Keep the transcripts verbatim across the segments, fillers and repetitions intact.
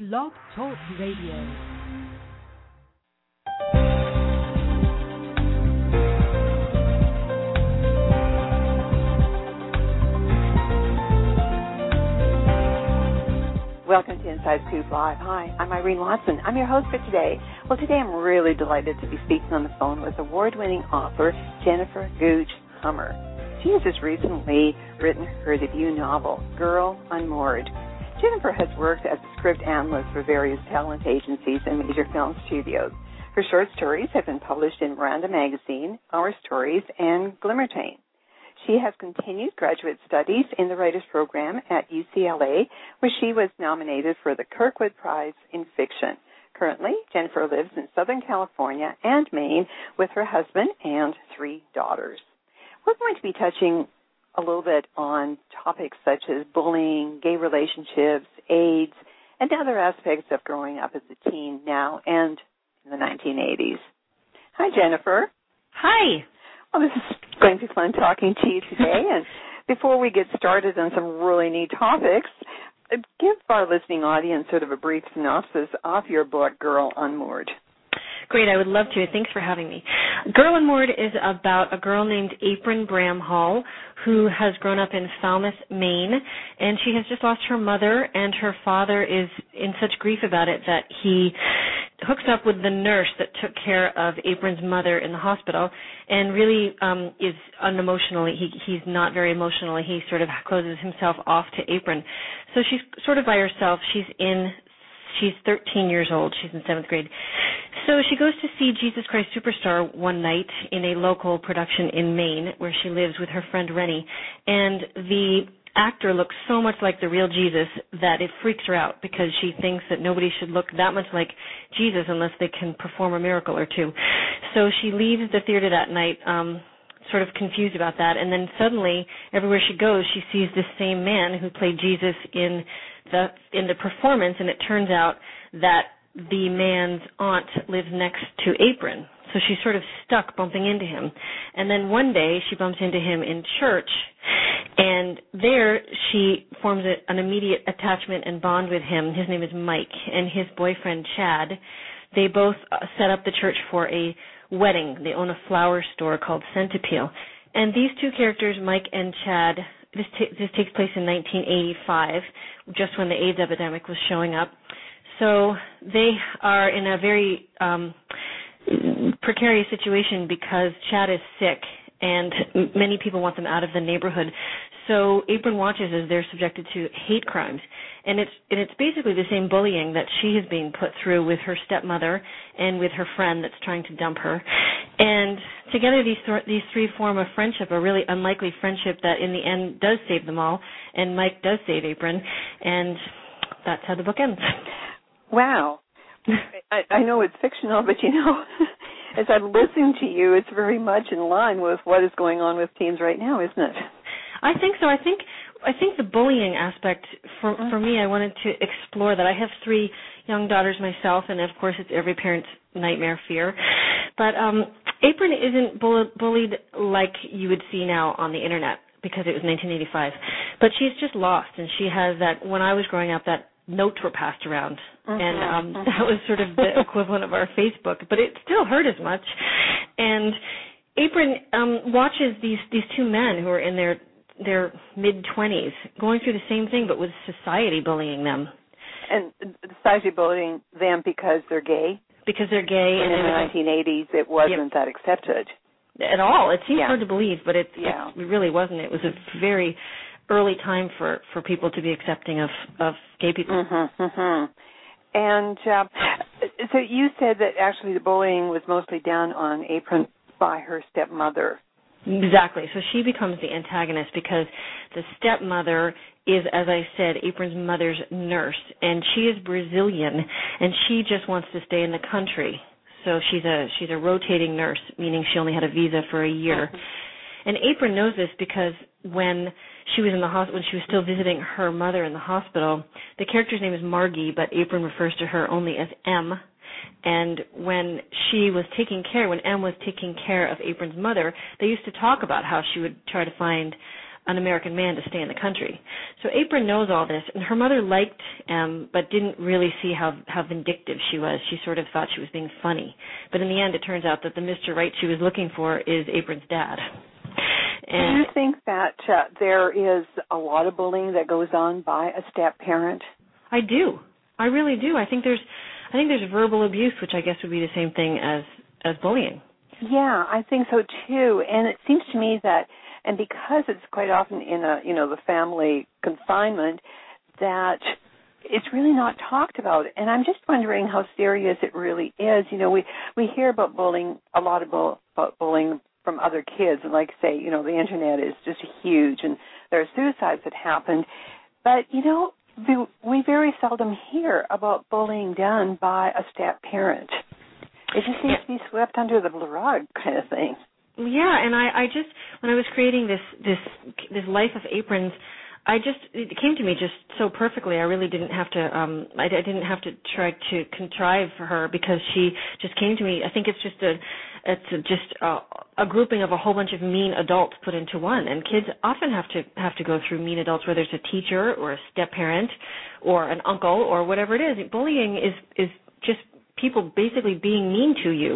Blog Talk Radio. Welcome to Inside Scoop Live. Hi, I'm Irene Watson. I'm your host for today. Well, today I'm really delighted to be speaking on the phone with award-winning author Jennifer Gooch Hummer. She has just recently written her debut novel, Girl Unmoored. Jennifer has worked as a script analyst for various talent agencies and major film studios. Her short stories have been published in Miranda Magazine, Our Stories, and Glimmertain. She has continued graduate studies in the Writers Program at U C L A, where she was nominated for the Kirkwood Prize in Fiction. Currently, Jennifer lives in Southern California and Maine with her husband and three daughters. We're going to be touching a little bit on topics such as bullying, gay relationships, AIDS, and other aspects of growing up as a teen now and in the nineteen eighties. Hi, Jennifer. Hi. Well, this is going to be fun talking to you today. And before we get started on some really neat topics, give our listening audience sort of a brief synopsis of your book, Girl Unmoored. Great, I would love to. Thanks for having me. Girl Unmoored is about a girl named Apron Bramhall who has grown up in Falmouth, Maine, and she has just lost her mother, and her father is in such grief about it that he hooks up with the nurse that took care of Apron's mother in the hospital and really um, is unemotional. He, he's not very emotional. He sort of closes himself off to Apron. So she's sort of by herself. She's in She's thirteen years old. She's in seventh grade. So she goes to see Jesus Christ Superstar one night in a local production in Maine where she lives with her friend Rennie. And the actor looks so much like the real Jesus that it freaks her out because she thinks that nobody should look that much like Jesus unless they can perform a miracle or two. So she leaves the theater that night um, sort of confused about that. And then suddenly, everywhere she goes, she sees this same man who played Jesus in the in the performance, and it turns out that the man's aunt lives next to Apron. So she's sort of stuck bumping into him. And then one day she bumps into him in church, and there she forms a, an immediate attachment and bond with him. His name is Mike, and his boyfriend Chad. They both set up the church for a wedding. They own a flower store called Centipede. And these two characters, Mike and Chad, This, t- this takes place in nineteen eighty-five, just when the AIDS epidemic was showing up. So they are in a very um, precarious situation because Chad is sick and m- many people want them out of the neighborhood. So Apron watches as they're subjected to hate crimes. And it's and it's basically the same bullying that she is being put through with her stepmother and with her friend that's trying to dump her. And together these th- these three form a friendship, a really unlikely friendship that in the end does save them all. And Mike does save Apron. And that's how the book ends. Wow. I, I know it's fictional, but, you know, as I'm listening to you, it's very much in line with what is going on with teens right now, isn't it? I think so. I think I think the bullying aspect, for for me, I wanted to explore that. I have three young daughters myself, and of course it's every parent's nightmare fear. But um, Apron isn't bull- bullied like you would see now on the Internet because it was nineteen eighty-five. But she's just lost, and she has that, when I was growing up, that notes were passed around. Mm-hmm. And um, mm-hmm. that was sort of the equivalent of our Facebook. But it still hurt as much. And Apron um, watches these, these two men who are in their their mid-twenties, going through the same thing, but with society bullying them. And society bullying them because they're gay? Because they're gay. And, and in the nineteen eighties, it wasn't yep. that accepted. At all. It seems yeah. hard to believe, but it, yeah. it really wasn't. It was a very early time for, for people to be accepting of, of gay people. Mm-hmm, mm-hmm. And uh, so you said that actually the bullying was mostly done on Apron by her stepmother. Exactly. So she becomes the antagonist because the stepmother is, as I said, Apron's mother's nurse, and she is Brazilian, and she just wants to stay in the country. So she's a she's a rotating nurse, meaning she only had a visa for a year. Mm-hmm. And Apron knows this because when she was in the hospital, when she was still visiting her mother in the hospital, the character's name is Margie, but Apron refers to her only as M. And when she was taking care, when M was taking care of Apron's mother, they used to talk about how she would try to find an American man to stay in the country. So Apron knows all this, and her mother liked M, but didn't really see how, how vindictive she was. She sort of thought she was being funny. But in the end, it turns out that the Mister Right she was looking for is Apron's dad. And do you think that uh, there is a lot of bullying that goes on by a step-parent? I do. I really do. I think there's, I think there's verbal abuse, which I guess would be the same thing as, as bullying. Yeah, I think so too. And it seems to me that, and because it's quite often in a, you know, the family confinement, that it's really not talked about. And I'm just wondering how serious it really is. You know, we, we hear about bullying, a lot about, about bullying from other kids. And like I say, you know, the Internet is just huge, and there are suicides that happened. But, you know, we very seldom hear about bullying done by a step-parent. It just seems to be swept under the rug kind of thing. Yeah, and I, I just, when I was creating this, this, this life of Aprons, I just, it came to me just so perfectly. I really didn't have to, um, I, I didn't have to try to contrive for her, because she just came to me. I think it's just a, it's a, just a, a grouping of a whole bunch of mean adults put into one. And kids often have to have to go through mean adults, whether it's a teacher or a step-parent or an uncle or whatever it is. Bullying is, is just people basically being mean to you.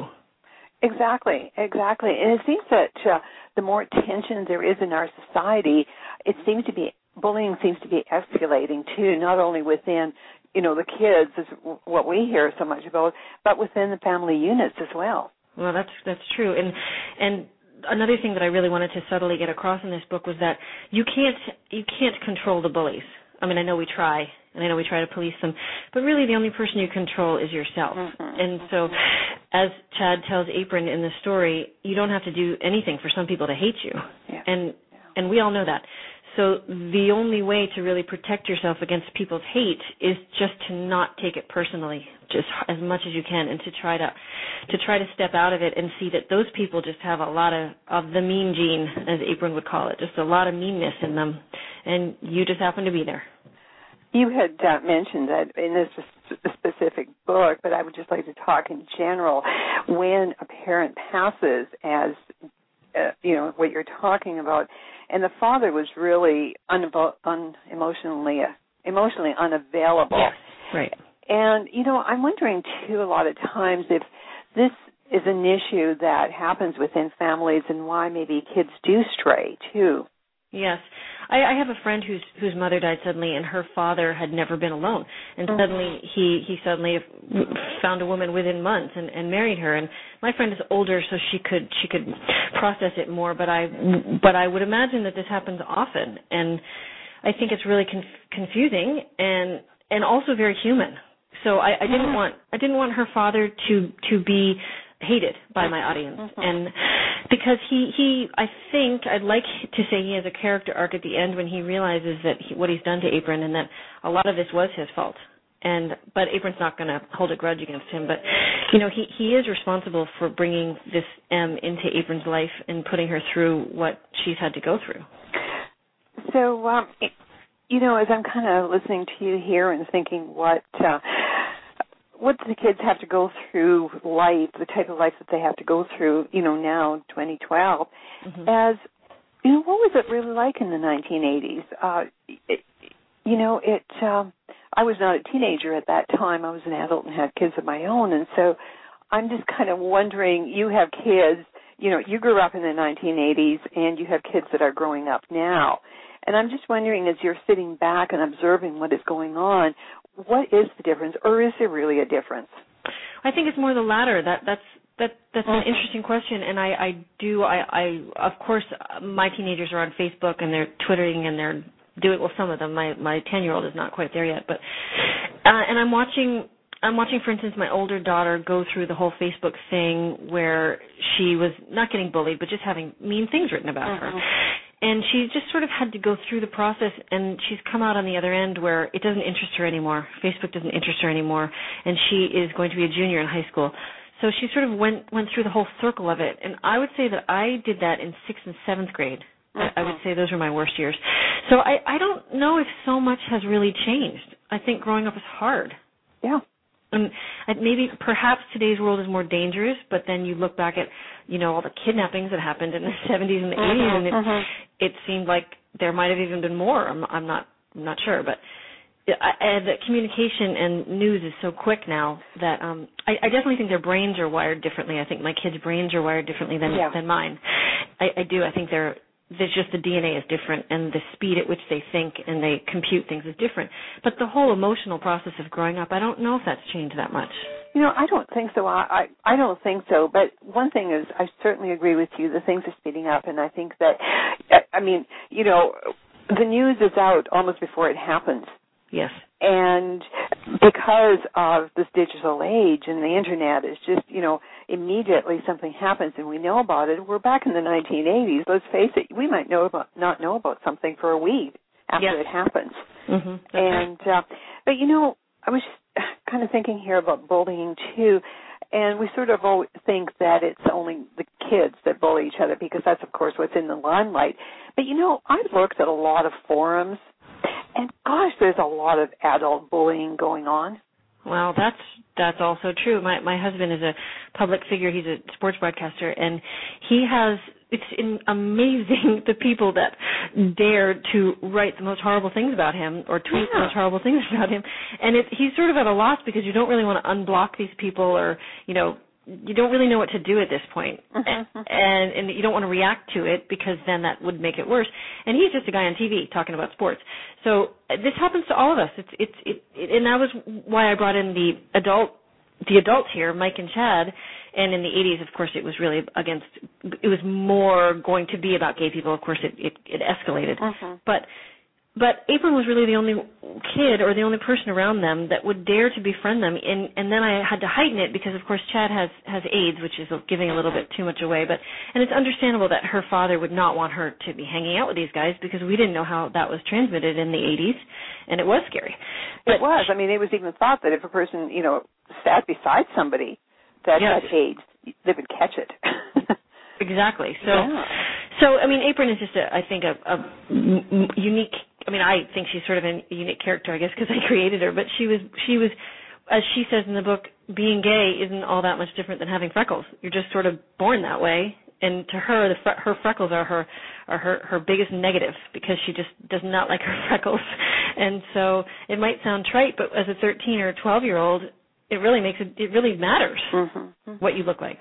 Exactly, exactly. And it seems that uh, the more tension there is in our society, it seems to be, bullying seems to be escalating too, not only within, you know, the kids, is what we hear so much about, but within the family units as well. Well, that's that's true. And and another thing that I really wanted to subtly get across in this book was that you can't you can't control the bullies. I mean, I know we try, and I know we try to police them, but really the only person you control is yourself. Mm-hmm. And so, as Chad tells Apron in the story, you don't have to do anything for some people to hate you. Yeah. And and we all know that. So the only way to really protect yourself against people's hate is just to not take it personally, just as much as you can, and to try to to try to step out of it and see that those people just have a lot of, of the mean gene, as Apron would call it, just a lot of meanness in them, and you just happen to be there. You had uh, mentioned that in this specific book, but I would just like to talk in general. When a parent passes, as uh, you know, what you're talking about, and the father was really unavo- unemotionally uh, emotionally unavailable. Yes, right. And you know, I'm wondering too, a lot of times, if this is an issue that happens within families, and why maybe kids do stray too. Yes. I, I have a friend whose whose mother died suddenly, and her father had never been alone. And mm-hmm. suddenly he, he suddenly found a woman within months and, and married her. And my friend is older, so she could she could process it more. But I but I would imagine that this happens often, and I think it's really conf- confusing and and also very human. So I, I didn't want I didn't want her father to to be hated by my audience, mm-hmm. and because he, he, I think I'd like to say he has a character arc at the end when he realizes that he, what he's done to Apron, and that a lot of this was his fault. And but Apron's not going to hold a grudge against him. But you know, he he is responsible for bringing this M into Apron's life and putting her through what she's had to go through. So, um, you know, as I'm kind of listening to you here and thinking what. Uh, What do the kids have to go through life, the type of life that they have to go through, you know, now, twenty twelve, mm-hmm. as, you know, what was it really like in the nineteen eighties? Uh, it, you know, it. Um, I was not a teenager at that time. I was an adult and had kids of my own, and so I'm just kind of wondering, you have kids, you know, you grew up in the nineteen eighties, and you have kids that are growing up now. And I'm just wondering, as you're sitting back and observing what is going on, what is the difference, or is there really a difference? I think it's more the latter. That that's that that's an interesting question, and I, I do I, I of course my teenagers are on Facebook and they're twittering and they're doing well. Some of them. My my ten year old is not quite there yet, but uh, and I'm watching. I'm watching, for instance, my older daughter go through the whole Facebook thing where she was not getting bullied, but just having mean things written about mm-hmm. her. And she just sort of had to go through the process, and she's come out on the other end where it doesn't interest her anymore. Facebook doesn't interest her anymore, and she is going to be a junior in high school. So she sort of went went through the whole circle of it. And I would say that I did that in sixth and seventh grade. Mm-hmm. I, I would say those were my worst years. So I, I don't know if so much has really changed. I think growing up is hard. Yeah. And maybe perhaps today's world is more dangerous, but then you look back at, you know, all the kidnappings that happened in the seventies and the eighties, and it, mm-hmm. it seemed like there might have even been more. I'm, I'm not I'm not sure, but I, I, the communication and news is so quick now that um, I, I definitely think their brains are wired differently. I think my kids' brains are wired differently than yeah. than mine. I, I do. I think they're there's just the D N A is different, and the speed at which they think and they compute things is different. But the whole emotional process of growing up, I don't know if that's changed that much. You know, I don't think so. I, I I don't think so. But one thing is, I certainly agree with you. The things are speeding up, and I think that, I mean, you know, the news is out almost before it happens. Yes. And because of this digital age and the Internet is just, you know, immediately something happens and we know about it. We're back in the nineteen eighties. Let's face it, we might know about, not know about something for a week after yes. it happens. Mm-hmm. And, right. uh, but, you know, I was just kind of thinking here about bullying, too. And we sort of think that it's only the kids that bully each other because that's, of course, what's in the limelight. But, you know, I've looked at a lot of forums, and, gosh, there's a lot of adult bullying going on. Well, that's that's also true. My my husband is a public figure. He's a sports broadcaster, and he has, it's in, amazing the people that dare to write the most horrible things about him or tweet yeah. the most horrible things about him. And it, he's sort of at a loss because you don't really want to unblock these people or, you know, you don't really know what to do at this point. Mm-hmm. and and you don't want to react to it because then that would make it worse. And he's just a guy on T V talking about sports. So uh, this happens to all of us. It's it's it, it and that was why I brought in the adult the adults here, Mike and Chad. And in the eighties, of course, it was really against. It was more going to be about gay people. Of course, it it, it escalated. Mm-hmm. But. But Apron was really the only kid or the only person around them that would dare to befriend them. And, and then I had to heighten it because, of course, Chad has, has AIDS, which is giving a little bit too much away. But and it's understandable that her father would not want her to be hanging out with these guys because we didn't know how that was transmitted in the eighties, and it was scary. But it was. I mean, it was even thought that if a person, you know, sat beside somebody that yes. had AIDS, they would catch it. Exactly. So, yeah. so I mean, Apron is just, a, I think, a, a m- unique. I mean, I think she's sort of a unique character, I guess, because I created her. But she was, she was, as she says in the book, being gay isn't all that much different than having freckles. You're just sort of born that way. And to her, the fre- her freckles are her are her, her biggest negative because she just does not like her freckles. And so it might sound trite, but as a thirteen or twelve year old, it really makes it. It really matters mm-hmm. what you look like.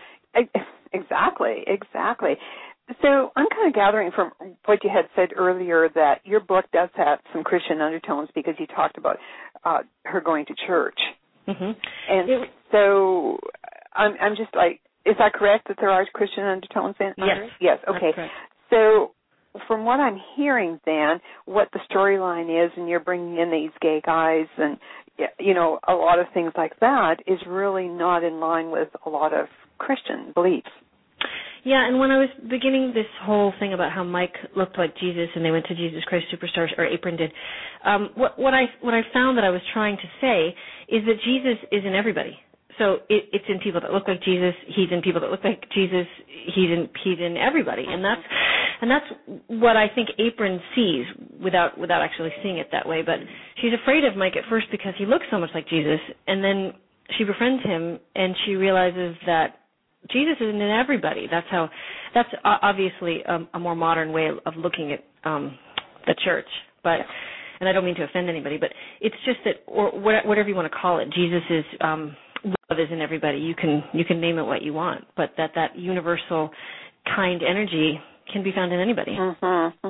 Exactly, exactly. So I'm kind of gathering from what you had said earlier that your book does have some Christian undertones because you talked about uh, her going to church. Mm-hmm. And it, so I'm, I'm just like, is that correct that there are Christian undertones in Yes. it? Yes, okay. So from what I'm hearing then, what the storyline is, and you're bringing in these gay guys and, you know, a lot of things like that is really not in line with a lot of Christian beliefs. Yeah, and when I was beginning this whole thing about how Mike looked like Jesus and they went to Jesus Christ Superstar, or Apron did, um, what, what I what I found that I was trying to say is that Jesus is in everybody. So it, it's in people that look like Jesus. He's in people that look like Jesus. He's in he's in everybody, and that's and that's what I think Apron sees without without actually seeing it that way. But she's afraid of Mike at first because he looks so much like Jesus, and then she befriends him, and she realizes that Jesus is in everybody. That's how. That's obviously a, a more modern way of looking at um, the church. But, and I don't mean to offend anybody, but it's just that, or whatever you want to call it, Jesus is um, love is in everybody. You can you can name it what you want, but that that universal kind energy can be found in anybody. Mm-hmm,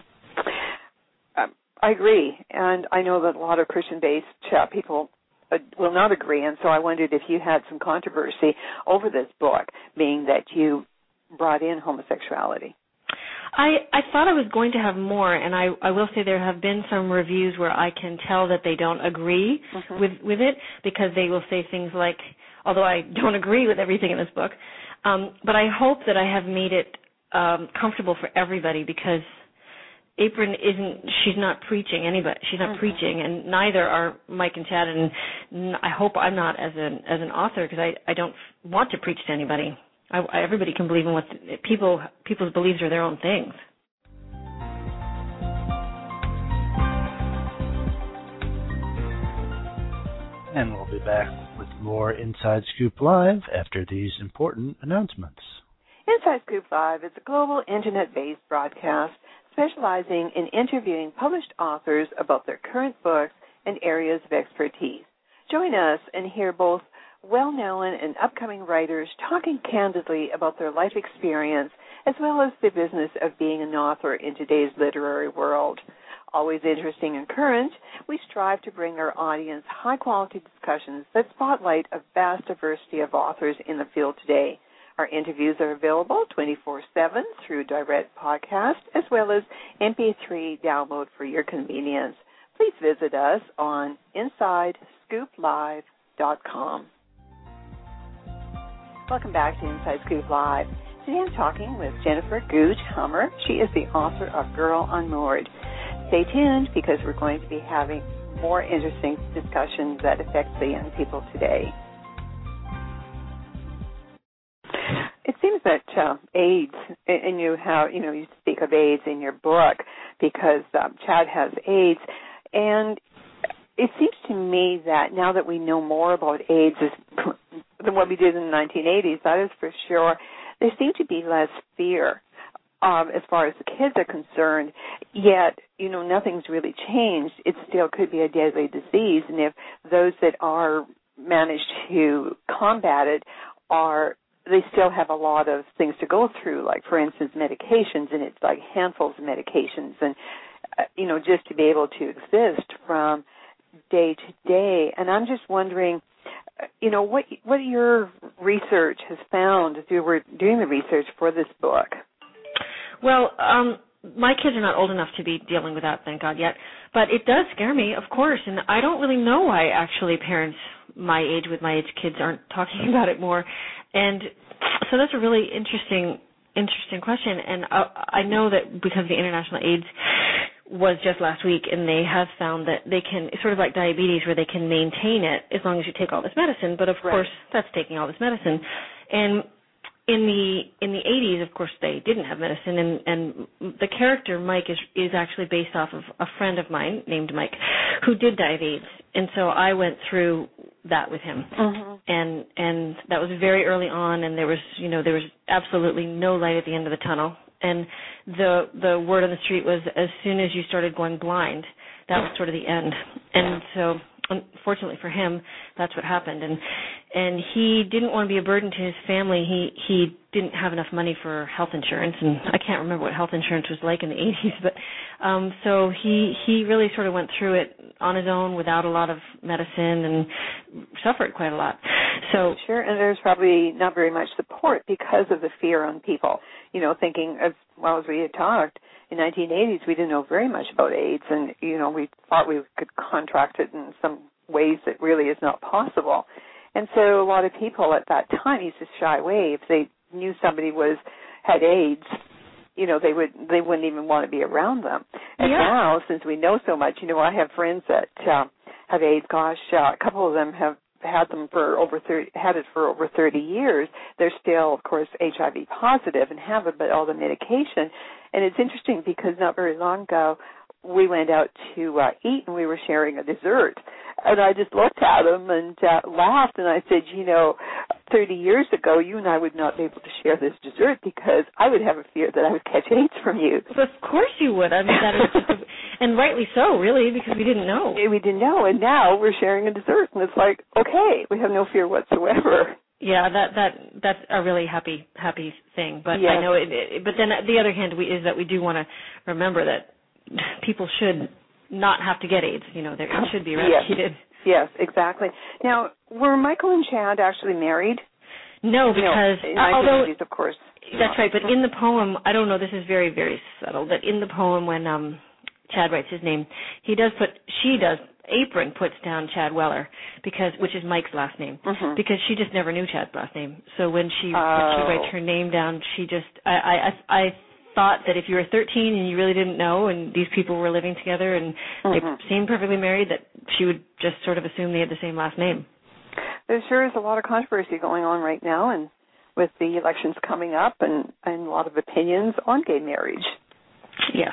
mm-hmm. Um, I agree, and I know that a lot of Christian-based uh, people will not agree, and so I wondered if you had some controversy over this book, being that you brought in homosexuality. I, I thought I was going to have more, and I, I will say there have been some reviews where I can tell that they don't agree mm-hmm. with, with it, because they will say things like, although I don't agree with everything in this book, um, but I hope that I have made it um, comfortable for everybody, because Apron isn't, she's not preaching anybody, she's not mm-hmm. preaching, and neither are Mike and Chad, and I hope I'm not as an as an author, because I, I don't want to preach to anybody. I, I, everybody can believe in what the, people, people's beliefs are their own things. And we'll be back with more Inside Scoop Live after these important announcements. Inside Scoop Live is a global internet-based broadcast specializing in interviewing published authors about their current books and areas of expertise. Join us and hear both well-known and upcoming writers talking candidly about their life experience as well as the business of being an author in today's literary world. Always interesting and current, we strive to bring our audience high-quality discussions that spotlight a vast diversity of authors in the field today. Our interviews are available twenty-four seven through direct podcast as well as M P three download for your convenience. Please visit us on inside scoop live dot com. Welcome back to Inside Scoop Live. Today I'm talking with Jennifer Gooch Hummer. She is the author of Girl Unmoored. Stay tuned because we're going to be having more interesting discussions that affect the young people today. It seems that uh, AIDS, and you have, you know, you speak of AIDS in your book because um, Chad has AIDS, and it seems to me that now that we know more about AIDS than what we did in the nineteen eighties, that is for sure, there seems to be less fear um, as far as the kids are concerned, yet, you know, nothing's really changed. It still could be a deadly disease, and if those that are managed to combat it are, they still have a lot of things to go through, like, for instance, medications, and it's like handfuls of medications, and, uh, you know, just to be able to exist from day to day. And I'm just wondering, you know, what what your research has found as you were doing the research for this book. Well, um, my kids are not old enough to be dealing with that, thank God, yet. But it does scare me, of course, and I don't really know why actually parents my age with my age kids aren't talking about it more. And so that's a really interesting interesting question. And I, I know that because the International AIDS was just last week, and they have found that they can, sort of like diabetes, where they can maintain it as long as you take all this medicine. But of right. course, that's taking all this medicine. And in the in the eighties, of course, they didn't have medicine. And, and the character Mike is is actually based off of a friend of mine named Mike, who did die of AIDS. And so I went through that with him, mm-hmm. and and that was very early on. And there was, you know, there was absolutely no light at the end of the tunnel. And the the word on the street was, as soon as you started going blind, that was sort of the end. And so, unfortunately for him, that's what happened. And and he didn't want to be a burden to his family. He he didn't have enough money for health insurance, and I can't remember what health insurance was like in the eighties. But um, so he he really sort of went through it on his own without a lot of medicine and suffered quite a lot. So sure, and there's probably not very much support because of the fear on people. You know, thinking as well as we had talked in the nineteen eighties, we didn't know very much about AIDS, and you know, we thought we could contract it in some ways that really is not possible. And so a lot of people at that time used to shy away if they knew somebody was had AIDS. You know, they would they wouldn't even want to be around them. And yeah. now, since we know so much, you know, I have friends that uh, have AIDS. Gosh, uh, a couple of them have had them for over thirty, had it for over thirty years. They're still, of course, H I V positive and have it, but all the medication. And it's interesting because not very long ago, we went out to uh, eat and we were sharing a dessert. And I just looked at him and uh, laughed, and I said, you know, thirty years ago, you and I would not be able to share this dessert because I would have a fear that I would catch AIDS from you. Well, of course you would. I mean, that is just a, and rightly so, really, because we didn't know. We didn't know, and now we're sharing a dessert, and it's like, okay, we have no fear whatsoever. Yeah, that that that's a really happy happy thing. But yes. I know it, it. But then the other hand we, is that we do want to remember that people should not have to get AIDS. You know, it should be eradicated. Yes, yes, exactly. Now, were Michael and Chad actually married? No, because no, uh, although of course, that's right. But in the poem, I don't know. This is very very subtle. But in the poem, when um, Chad writes his name, he does put she does. Apron puts down Chad Weller, because which is Mike's last name, mm-hmm. because she just never knew Chad's last name. So when she, oh. when she writes her name down, she just I, I I thought that if you were thirteen and you really didn't know, and these people were living together and mm-hmm. they seemed perfectly married, that she would just sort of assume they had the same last name. There sure is a lot of controversy going on right now, and with the elections coming up, and, and a lot of opinions on gay marriage. Yes.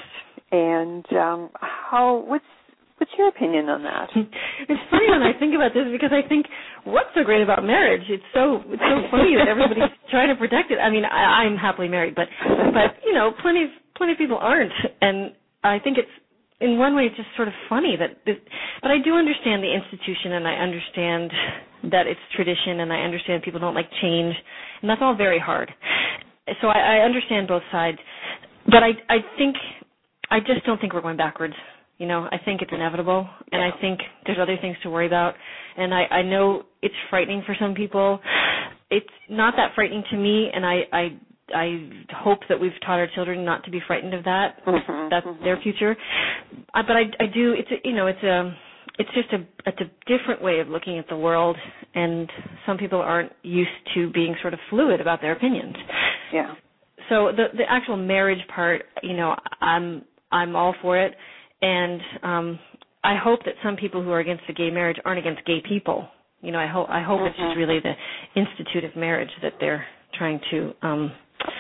And um, how what's What's your opinion on that? It's funny when I think about this because I think, what's so great about marriage? It's so it's so funny that everybody's trying to protect it. I mean, I, I'm happily married, but but you know, plenty of plenty of people aren't, and I think it's, in one way, it's just sort of funny that, this, but I do understand the institution, and I understand that it's tradition, and I understand people don't like change, and that's all very hard. So I, I understand both sides, but I, I think, I just don't think we're going backwards. You know, I think it's inevitable, and I think there's other things to worry about, and I, I know it's frightening for some people. It's not that frightening to me, and I, I I hope that we've taught our children not to be frightened of that. Mm-hmm, That's mm-hmm. their future. Uh, but I, I do. It's a, you know, it's a, it's just a, it's a different way of looking at the world, and some people aren't used to being sort of fluid about their opinions. Yeah. So the the actual marriage part, you know, I'm I'm all for it, and um, I hope that some people who are against the gay marriage aren't against gay people. You know, I hope I hope mm-hmm. it's just really the institute of marriage that they're trying to um,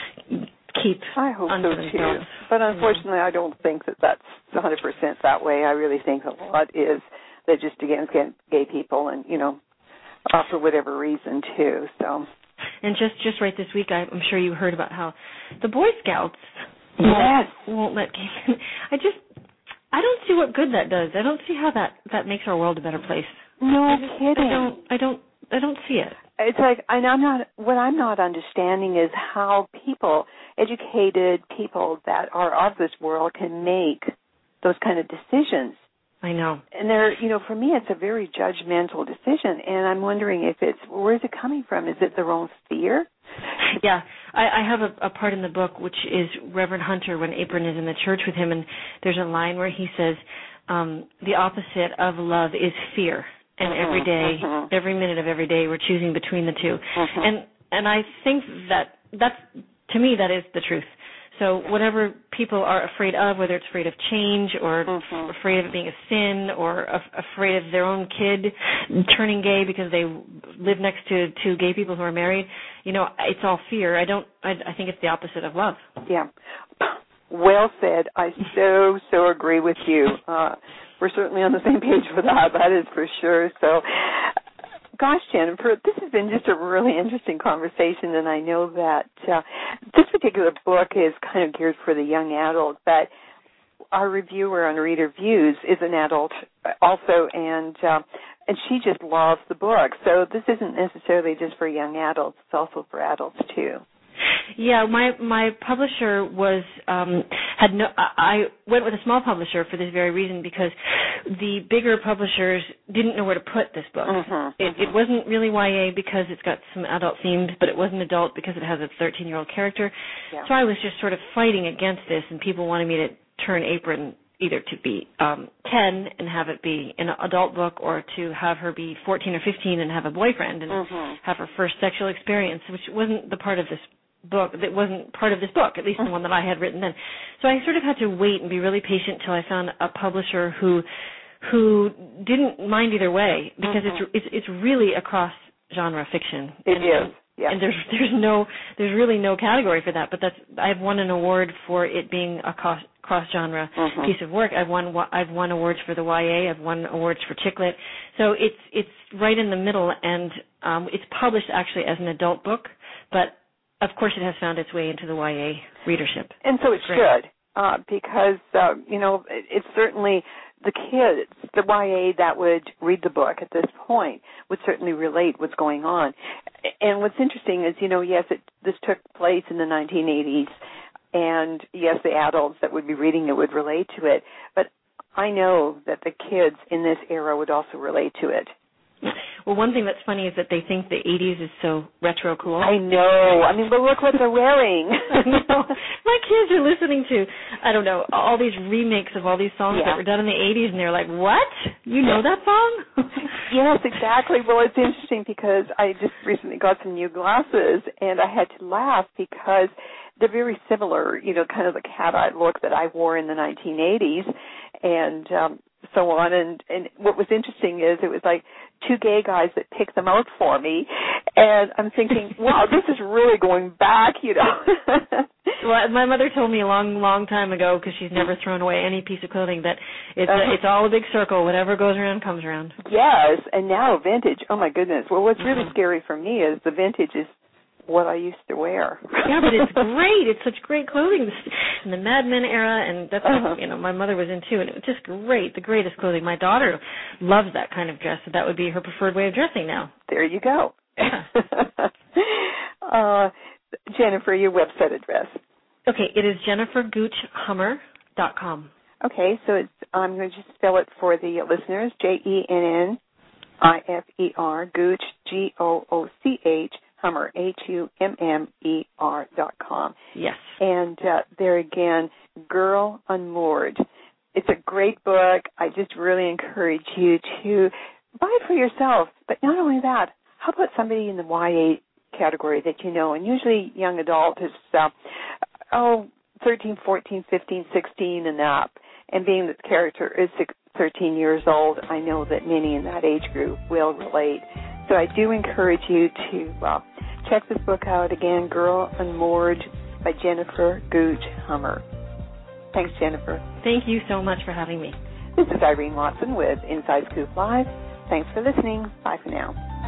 keep. I hope under so themselves. too. But unfortunately, I don't think that that's one hundred percent that way. I really think a lot is they're just against gay people, and you know, uh, for whatever reason too. So. And just just right this week, I, I'm sure you heard about how the Boy Scouts yes. won't let gay men. I just I don't see what good that does. I don't see how that, that makes our world a better place. No I just, kidding. I don't I don't I don't see it. It's like, and I'm not, what I'm not understanding is how people, educated people that are of this world can make those kind of decisions. I know. And they're, you know, for me, it's a very judgmental decision, and I'm wondering if it's, where is it coming from? Is it their own fear? Yeah, I, I have a, a part in the book, which is Reverend Hunter when Apron is in the church with him, and there's a line where he says, um, the opposite of love is fear. And uh-huh, every day, uh-huh. every minute of every day, we're choosing between the two. Uh-huh. And and I think that that's, to me, that is the truth. So whatever people are afraid of, whether it's afraid of change or uh-huh. afraid of it being a sin or af- afraid of their own kid turning gay because they live next to two gay people who are married, you know, it's all fear. I don't. I, I think it's the opposite of love. Yeah. Well said. I so, so agree with you. Uh, we're certainly on the same page with that, that is for sure. So, gosh, Jennifer, this has been just a really interesting conversation, and I know that uh, this particular book is kind of geared for the young adult, but our reviewer on Reader Views is an adult also, and uh, and she just loves the book. So this isn't necessarily just for young adults, it's also for adults too. Yeah, my my publisher was um, had no. I went with a small publisher for this very reason because the bigger publishers didn't know where to put this book. Mm-hmm, it, mm-hmm. it wasn't really Y A because it's got some adult themes, but it wasn't adult because it has a thirteen-year-old character. Yeah. So I was just sort of fighting against this, and people wanted me to turn Apron either to be um, ten and have it be an adult book, or to have her be fourteen or fifteen and have a boyfriend and mm-hmm. have her first sexual experience, which wasn't the part of this book, that wasn't part of this book, at least the one that I had written then. So I sort of had to wait and be really patient till I found a publisher who who didn't mind either way, because mm-hmm. it's, it's it's really a cross genre fiction. It and, is. Yeah. And there's there's no there's really no category for that. But that's I've won an award for it being a cross cross genre mm-hmm. piece of work. I've won I've won awards for the Y A. I've won awards for Chick Lit. So it's it's right in the middle, and um, it's published actually as an adult book, but of course, it has found its way into the Y A readership. And so it should, uh, because, uh, you know, it, it's certainly the kids, the Y A that would read the book at this point would certainly relate what's going on. And what's interesting is, you know, yes, it, this took place in the nineteen eighties, and yes, the adults that would be reading it would relate to it, but I know that the kids in this era would also relate to it. Well, one thing that's funny is that they think the eighties is so retro cool. I know. I mean, but look what they're wearing. I know. My kids are listening to, I don't know, all these remakes of all these songs yeah. that were done in the eighties, and they're like, what? You know that song? Yes, exactly. Well, it's interesting because I just recently got some new glasses, and I had to laugh because they're very similar, you know, kind of the cat-eyed look that I wore in the nineteen eighties, and um, so on. And, and what was interesting is it was like two gay guys that picked them out for me, and I'm thinking, wow, this is really going back, you know. Well, my mother told me a long, long time ago, because she's never thrown away any piece of clothing, that it's uh-huh. a, it's all a big circle. Whatever goes around comes around. Yes, and now vintage. Oh my goodness. Well, what's really mm-hmm. scary for me is the vintage is what I used to wear. Yeah, but it's great. It's such great clothing. and the Mad Men era, and that's uh-huh. what, you know, my mother was into, and it was just great, the greatest clothing. My daughter loves that kind of dress, so that would be her preferred way of dressing now. There you go. Yeah. uh, Jennifer, your website address. Okay, it is jennifer gooch hummer dot com. Okay, so it's, I'm going to just spell it for the listeners, J E N N I F E R, Gooch, G O O C H, Hummer, H U M M E R dot com. Yes. And uh, there again, Girl Unmoored. It's a great book. I just really encourage you to buy it for yourself. But not only that, how about somebody in the Y A category that you know? And usually young adult is, uh, oh, thirteen, fourteen, fifteen, sixteen and up. And being that the character is thirteen years old, I know that many in that age group will relate. So I do encourage you to uh, check this book out again, Girl Unmoored by Jennifer Gooch Hummer. Thanks, Jennifer. Thank you so much for having me. This is Irene Watson with Inside Scoop Live. Thanks for listening. Bye for now.